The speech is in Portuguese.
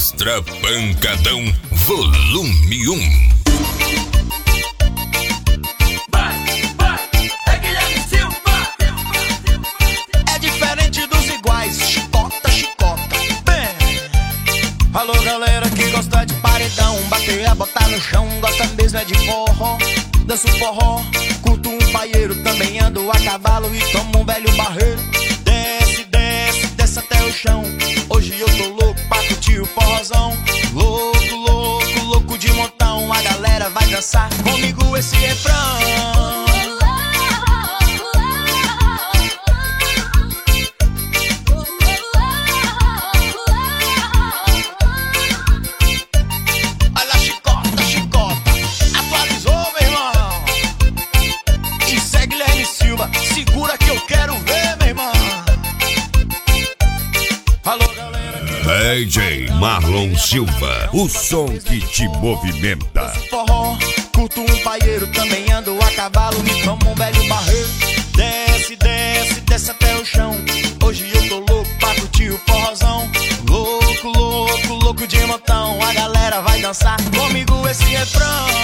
Extra Pancadão Volume 1. É Guilherme Silva. É diferente dos iguais, chicota, chicota. Bem, alô galera que gosta de paredão, bater a botar no chão, gosta mesmo é de forró. Danço forró, curto um paieiro, também ando a cavalo e tomo um velho barreiro. Desce, desce, desce até o chão. Hoje eu tô louco pra curtir o forrozão. Louco, louco, louco de montão. A galera vai dançar comigo esse refrão. Olha a chicota, chicota, atualizou, meu irmão. Isso é Guilherme Silva, segura que eu quero ver, meu irmão. Alô, galera. DJ Marlon Silva, o som que te movimenta. Forró, curto um paieiro, também ando a cavalo, me tomo um velho barreiro. Desce, desce, desce até o chão. Hoje eu tô louco pra curtir o forrozão. Louco, louco, louco de montão. A galera vai dançar comigo esse refrão.